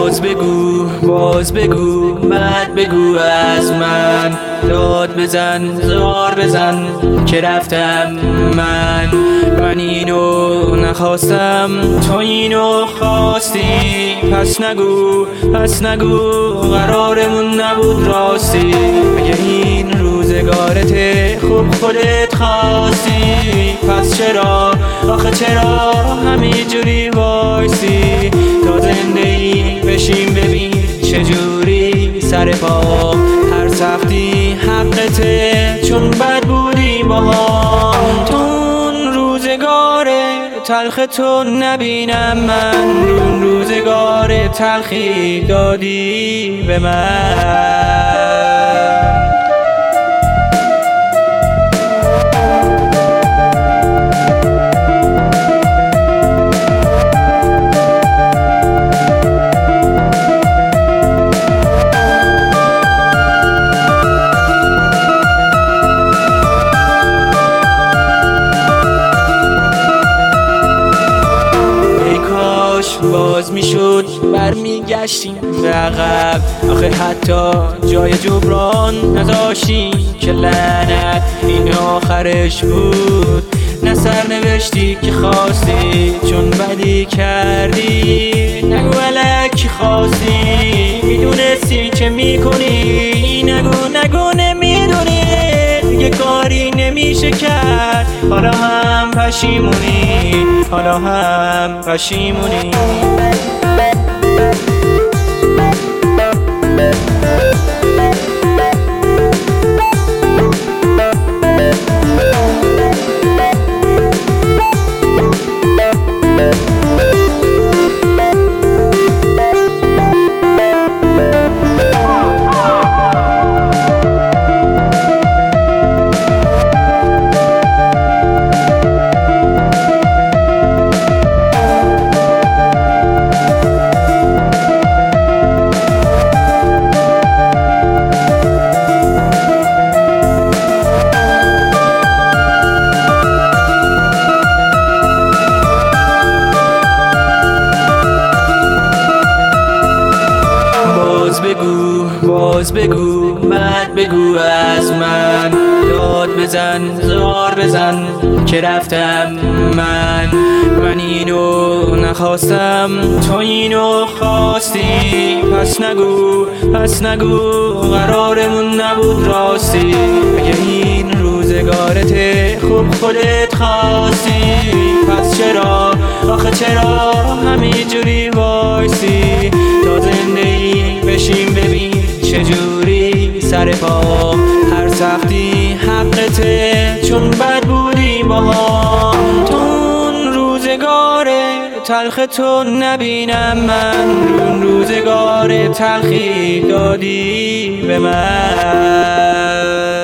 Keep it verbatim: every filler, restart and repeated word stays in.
باز بگو باز بگو بعد بگو از من، داد بزن زار بزن که رفتم من. من اینو نخواستم تو اینو خواستی، پس نگو پس نگو قرارمون نبود راستی. اگه این روزگارت خوب خودت خواستی، پس چرا آخه چرا همینجوری وایسی؟ تا زندگی بشیم ببین چجوری سر پا، هر سختی حقته چون بد بودی با هم. تو اون روزگار تلخ تو نبینم من، اون روزگار تلخی دادی به من. باز میشد برمیگشتیم به عقب، آخه حتی جای جبران نذاشتی که لعنت این آخرش بود. نه سرنوشتی که خواستی چون بدی کردی، نگو الکی خواستی میدونستی چه میکنی. نگو نگو نمیدونی دیگه کاری نمیشه کرد، حالا هم پشیمونی حالا هم پشیمونی. باز بگو باز بگو بعد بگو از من، داد بزن زار بزن که رفتم من. من اینو نخواستم تو اینو خواستی، پس نگو پس نگو قرارمون نبود راستی. اگه این روزگارت خوب خودت خواستی، پس چرا آخه چرا همینجوری وایسی؟ تا زندگی بشیم ببین چجوری سر پا، هر سختی حقته چون بد بودی با هم. تو اون روزگار تلخ تو نبینم من، اون روزگار تلخی دادی به من.